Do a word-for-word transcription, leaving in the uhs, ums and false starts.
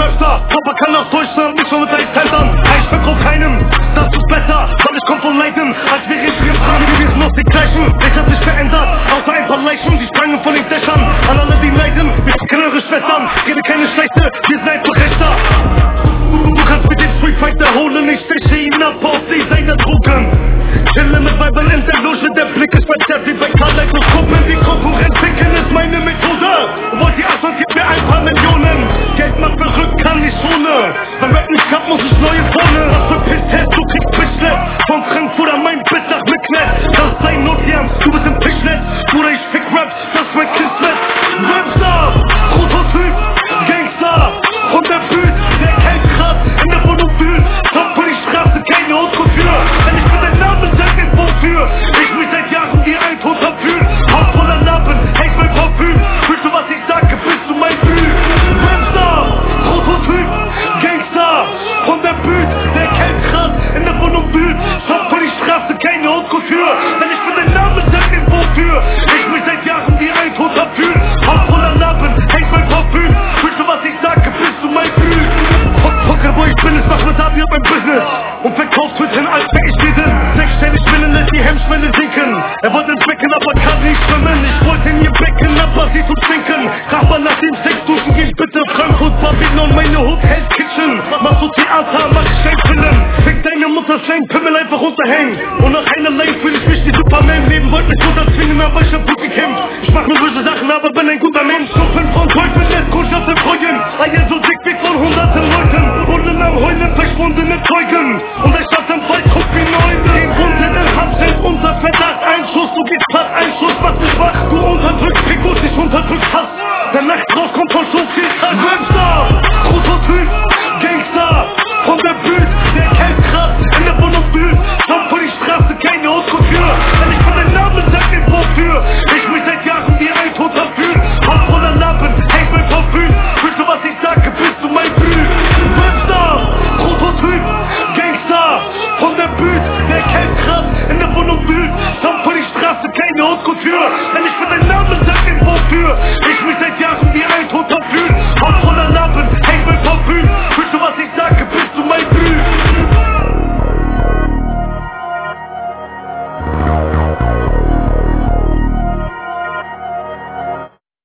Rapstar, Papa kann aus Deutschland, nicht nur mit deinen Tätern. Ich verkauf keinem, das ist besser, weil ich komm von Leiden. Als wäre ich im Fragen, wir sind noch die gleichen. Ich hab mich verändert, außer ein paar Leichen, die sprangen von den Dächern. An alle, die leiden, wir sind eure Schwestern. Rede keine Schlechte, wir sind einfach Rechter. Du kannst mit dem Street Fighter holen, ich steche ihn ab auf die seine Drogen. Chille mit Weibern in der Loge, der Blick ist verzerrt wie bei Kaleidoskopen. Die Konkurrenz ficken ist meine Methode. Wollt ihr Asphalt, gib mir ein paar Millionen. Geld macht verrückt, kann nicht ohne. Wenn Rap nicht klappt, muss ich neue Phone. Was für Pisstest, du kriegst Fischnet. Von Frankfurt an mein Bett nach Micknet. Das ist dein Notjam, du bist im Fischnet. Bruder, ich fick Rap, das ist mein Kismet. Rapstar, Prototyp, Gangster. Von der Bühne, der kein Krass in der Wohnung fühlt. Top für die Straße, keine Hautkultur. Wenn ich für deinen Namen sag, den wofür ich mich seit Jahren wie ein Toter fühl. Haut voller Narben, hält mein Parfüm. Fühlst du, was ich sage, bist du mein Fühl. Rapstar, Prototyp, Gangster. Von der Bühne, der kein Krass in der Wohnung fühlt. Top für die Straße, keine Hautkultur. Wenn ich für deinen Namen sag, den wofür ich mich seit Jahren wie ein Toter fühl. Haut voller Narben, hält mein Parfüm. Fühlst du, was ich sage, bist du mein Fühl. Poker, wo ich bin, ist was ab, ihr habt mein Business. Und verkauft Twitter, als wär ich jeden. Sechsstellig Willen lässt die Hemmschwelle sinken. Er wollte ins Becken, aber kann nicht schwimmen. Ich wollte in ihr Becken, aber sie zu trinken. Nachbar nach dem Sex duschen, geh ich bitte Frankfurt, Babylon, meine Hood, Hell's Kitchen. Machst du Theater, mach ich Scheinfilm. Fick deine Mutter, Schleim, Pimmel einfach runterhängen. Und nach einer Life fühl ich mich wie Superman. Leben wollte mich runterzwingen, aber ich hab gut gekämpft. Ich mach nur böse Sachen, aber bin ein guter Mensch. Schuppen von Teufel, lässt Kundschaft im Freuen. Eier so dick wie von hunderten Leuten. Und in am Heulen verschwundene Zeugen. Und